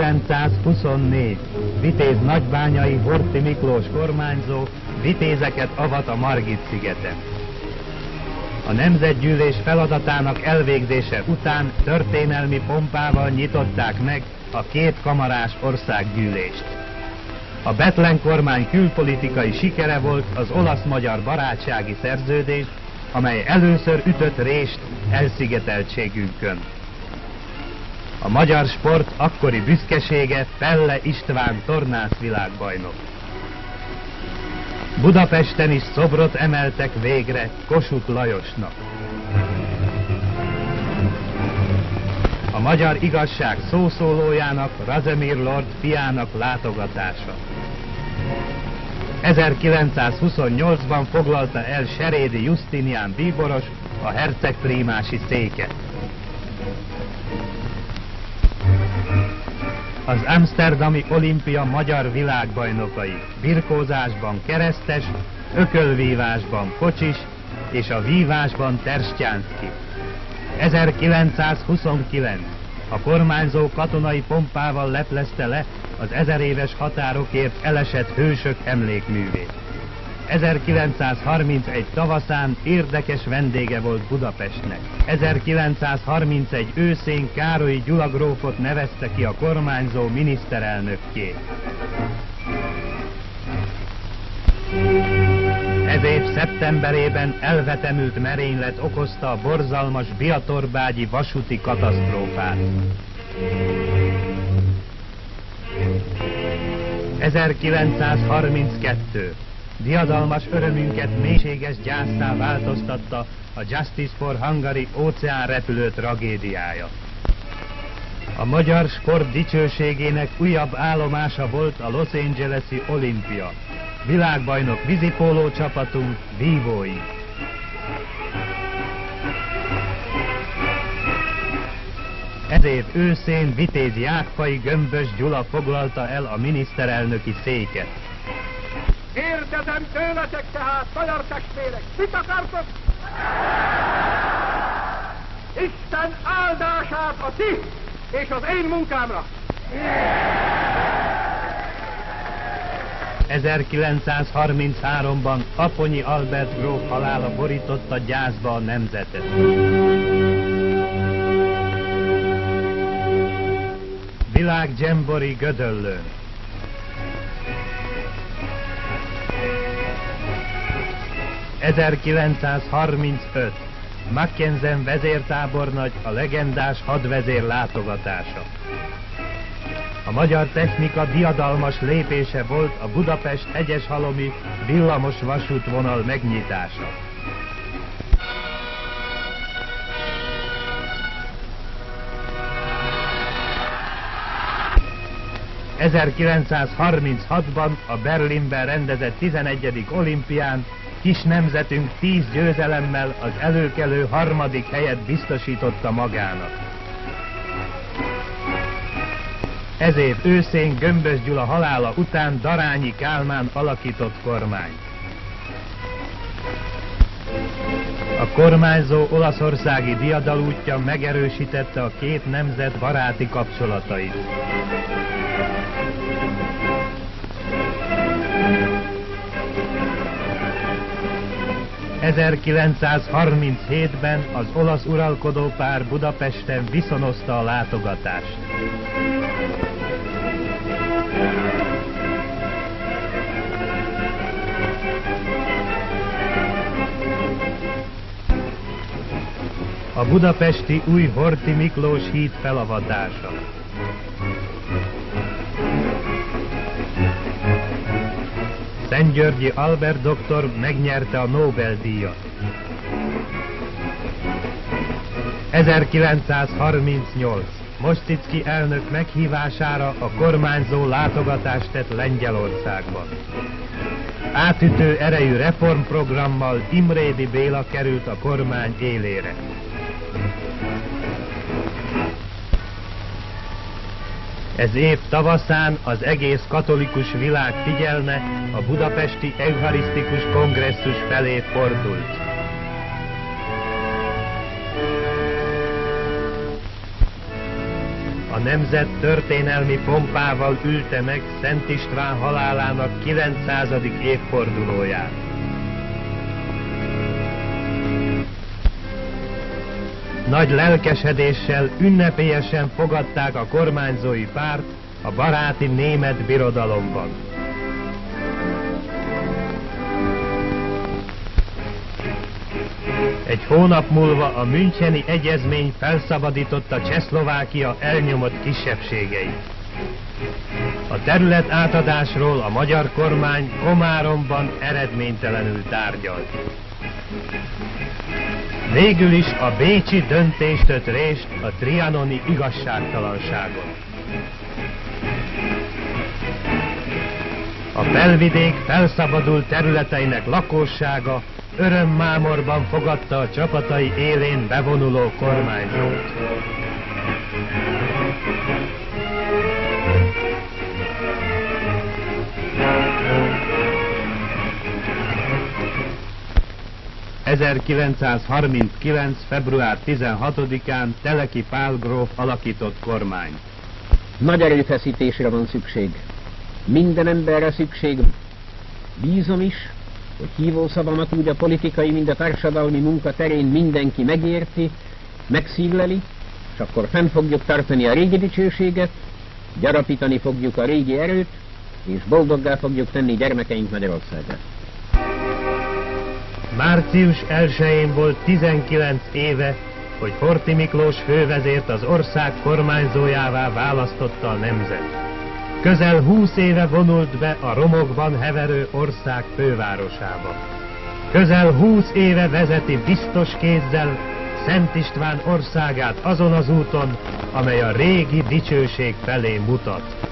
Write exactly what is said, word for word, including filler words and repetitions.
ezerkilencszázhuszonnégy. Vitéz nagybányai Horthy Miklós kormányzó vitézeket avat a Margit-szigeten. A Nemzetgyűlés feladatának elvégzése után történelmi pompával nyitották meg a két kamarás országgyűlést. A Bethlen kormány külpolitikai sikere volt az olasz-magyar barátsági szerződés, amely először ütött rést elszigeteltségünkön. A magyar sport akkori büszkesége Pelle István tornász világbajnok. Budapesten is szobrot emeltek végre Kossuth Lajosnak. A magyar igazság szószólójának, Razimir Lord fiának látogatása. ezerkilencszázhuszonnyolcban foglalta el Serédi Justinian bíboros a hercegprímási széket. Az amszterdami olimpia magyar világbajnokai birkózásban Keresztes, ökölvívásban Kocsis és a vívásban Terstjánszky. ezerkilencszázhuszonkilenc. A kormányzó katonai pompával leplezte le az ezeréves határokért elesett hősök emlékművét. ezerkilencszázharmincegy tavaszán érdekes vendége volt Budapestnek. ezerkilencszázharmincegy őszén Károlyi Gyula grófot nevezte ki a kormányzó miniszterelnökké. Ez év szeptemberében elvetemült merénylet okozta a borzalmas biatorbágyi vasúti katasztrófát. ezerkilencszázharminckettő. Diadalmas örömünket mélységes gyásztá változtatta a Justice for Hungary óceánrepülő tragédiája. A magyar sport dicsőségének újabb állomása volt a Los Angeles-i olimpia. Világbajnok vízipóló csapatunk vívói. Ez év őszén Vitéz Jákfai Gömbös Gyula foglalta el a miniszterelnöki széket. Kérdezem tőletek tehát, magyar testvérek, mit akartok? Isten áldását a ti és az én munkámra! ezerkilencszázharmincháromban Aponyi Albert gróf halála borította gyászba a nemzetet. Világ dzsembori Gödöllőn. ezerkilencszázharmincöt. Mackensen vezértábornagy a legendás hadvezér látogatása. A magyar technika diadalmas lépése volt a Budapest-Hegyeshalomi villamos vasútvonal megnyitása. ezerkilencszázharminchatban a Berlinben rendezett tizenegyedik olimpián kis nemzetünk tíz győzelemmel az előkelő harmadik helyet biztosította magának. Ez év őszén Gömbös Gyula halála után Darányi Kálmán alakított kormányt. A kormányzó olaszországi diadalútja megerősítette a két nemzet baráti kapcsolatait. ezerkilencszázharminchétben az olasz uralkodópár Budapesten viszonozta a látogatást. A budapesti új Horthy Miklós híd felavatása. Szentgyörgyi Albert doktor megnyerte a Nobel-díjat. ezerkilencszázharmincnyolc. Mosticki elnök meghívására a kormányzó látogatást tett Lengyelországban. Átütő erejű reformprogrammal Imrédy Béla került a kormány élére. Ez év tavaszán az egész katolikus világ figyelme a budapesti eucharisztikus kongresszus felé fordult. A nemzet történelmi pompával ülte meg Szent István halálának kilencszázadik évfordulóját. Nagy lelkesedéssel, ünnepélyesen fogadták a kormányzói párt a baráti német birodalomban. Egy hónap múlva a müncheni egyezmény felszabadította Csehszlovákia elnyomott kisebbségeit. A terület átadásról a magyar kormány Komáromban eredménytelenül tárgyalt. Végül is a bécsi döntés tört rést a trianoni igazságtalanságon. A felvidék felszabadult területeinek lakossága örömmámorban fogadta a csapatai élén bevonuló kormányzót. ezerkilencszázharminckilenc. február tizenhatodikán Teleki Pál gróf alakított kormány. Nagy erőfeszítésre van szükség. Minden emberre szükség. Bízom is, hogy hívószavamat úgy a politikai, mind a társadalmi munka terén mindenki megérti, megszívleli, és akkor fenn fogjuk tartani a régi dicsőséget, gyarapítani fogjuk a régi erőt, és boldoggá fogjuk tenni gyermekeink Magyarországát. Március elsején volt tizenkilenc éve, hogy Horthy Miklós fővezért az ország kormányzójává választotta a nemzet. Közel húsz éve vonult be a romokban heverő ország fővárosába. Közel húsz éve vezeti biztos kézzel Szent István országát azon az úton, amely a régi dicsőség felé mutat.